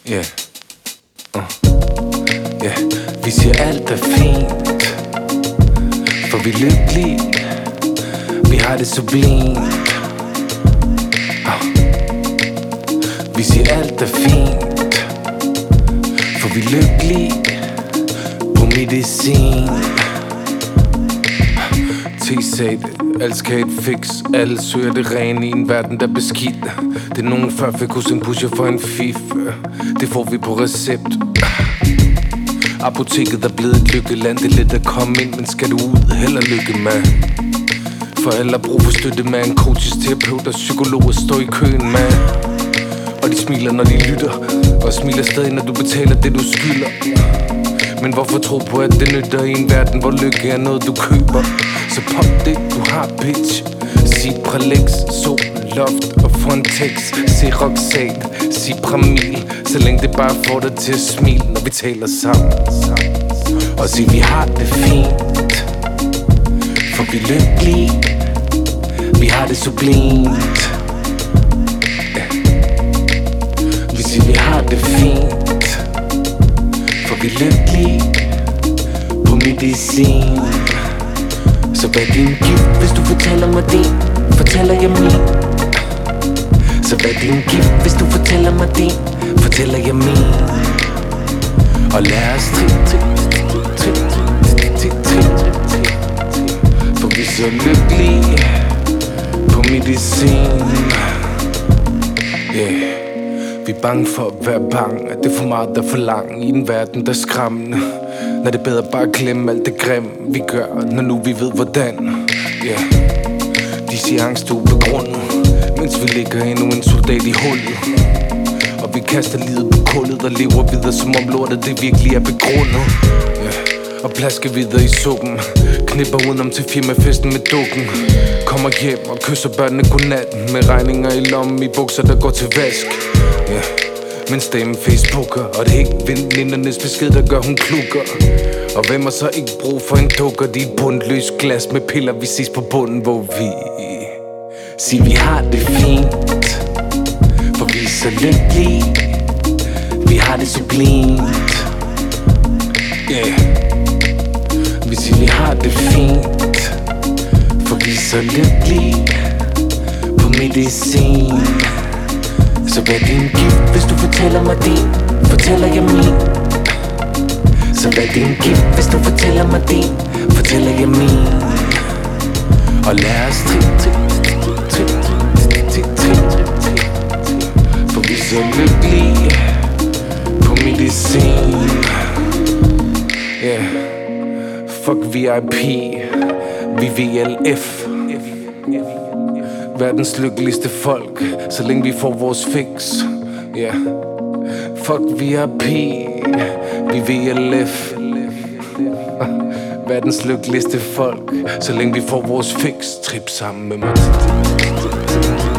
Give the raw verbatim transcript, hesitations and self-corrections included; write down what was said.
Yeah. Uh. Yeah. Vi siger alt er fint, for vi er lykkelige. Vi har det sublimt. uh. Vi siger alt er fint, for vi er lykkelige på medicin. T sagde det, alt skal et fix. Alle søger det rene i en verden der er beskidt. Det er nogen før fik hos en pusher for en fif. Det får vi på recept. Apoteket er blevet et lykkeland. Det er let at komme ind, men skal du ud, held og lykke med. For alle har brug for støtte med en coaches, terapeut og psykologer står i køen med. Og de smiler når de lytter, og smiler stadig når du betaler det du skylder. Men hvorfor tro på at det nytter i en verden hvor lykke er noget du køber? Så pop det du har bitch. Sig Pralex, sol, loft og Frontex. Sig Roxane, sig Pramil. Så længe det bare får dig til at smile når vi taler sammen. Og sig vi har det fint, for vi er lykkelige. Vi har det sublimt. yeah. Vi siger vi har det fint, for vi er lykkelige på medicin. Så hvad er din gift, hvis du fortæller mig din? Fortæller jeg min? Så hvad er din gift, hvis du fortæller mig din? Fortæller jeg min? Og lad os trip, trip, trip, trip, trip, trip, trip. For vi er så lykkelige på medicin. Yeah. Vi er bange for at være bange, at det er for meget der er for lang i en verden der er skræmmende. Når det er bedre bare at glemme alt det grimme vi gør, når nu vi ved hvordan. Yeah. De siger angst er ubegrundet, mens vi ligger endnu en soldat i hullet. Og vi kaster livet på kullet og lever videre som om lortet det virkelig er begrundet. Yeah. Og plasker videre i suppen, knipper udenom til firmafesten med dukken. Kommer hjem og kysser børnene godnat med regninger i lommen i bukser der går til vask. Yeah. Men stemmen Facebooker, og det er ikke venindernes besked der gør hun klukker. Og hvem har så ikke brug for en dukker? De er et bundløst glas med piller, vi ses på bunden hvor vi siger vi har det fint, for vi er så lykkelige. Vi har det sublimt. Yeah. Vi siger vi har det fint, for vi er så lykkelige på medicin. Så hvad er din gift, hvis du fortæller mig din? Fortæller jeg min? Så hvad er din gift, hvis du fortæller mig din? Fortæller jeg min? Og lad os trip, trip, trip, trip, trip, trip, trip. For vi er så lykkelige på medicin. Yeah. Fuck V I P, vi V L F. Verdens lykkeligste folk, så længe vi får vores fix. Yeah. Fuck V I P, vi V L F. Verdens lykkeligste folk, så længe vi får vores fix. Trip sammen med mig.